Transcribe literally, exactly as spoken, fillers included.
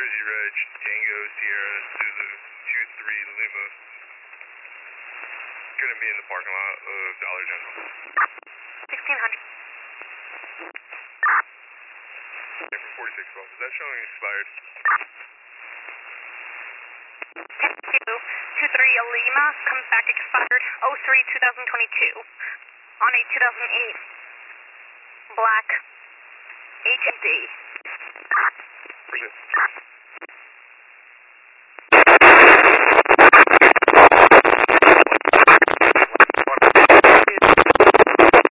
Jersey Reg, Tango Sierra Zulu two three Lima. Gonna be in the parking lot of Dollar General. sixteen hundred. Yeah, for forty-six twelve. Is that showing expired? two two three Lima comes back expired oh three twenty twenty-two on a two thousand eight black H D. Appreciate it.